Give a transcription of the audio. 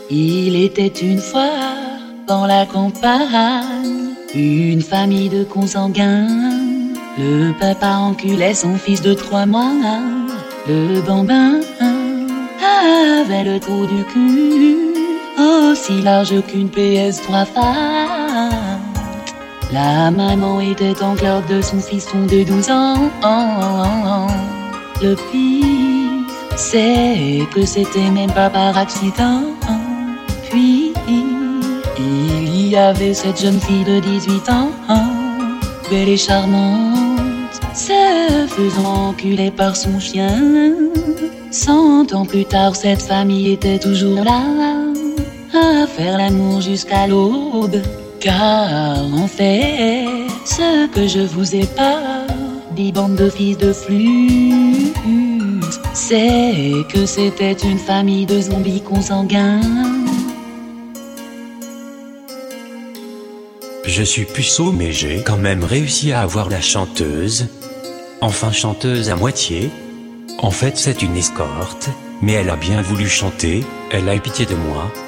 Il était une fois dans la campagne une famille de consanguins. Le papa enculait son fils de 3 mois. Le bambin avait le trou du cul aussi large qu'une PS3 Fat. La maman était en garde de son fiston de 12 ans. Le pire, c'est que c'était même pas par accident. Puis, il y avait cette jeune fille de 18 ans, belle et charmante, se faisant enculer par son chien. 100 ans plus tard, cette famille était toujours là, à faire l'amour jusqu'à l'aube. Car en fait, ce que je vous ai pas dit, bande de fils de flûte, c'est que c'était une famille de zombies consanguins. Je suis puceau mais j'ai quand même réussi à avoir la chanteuse. Enfin chanteuse à moitié. En fait c'est une escorte, mais elle a bien voulu chanter, elle a eu pitié de moi.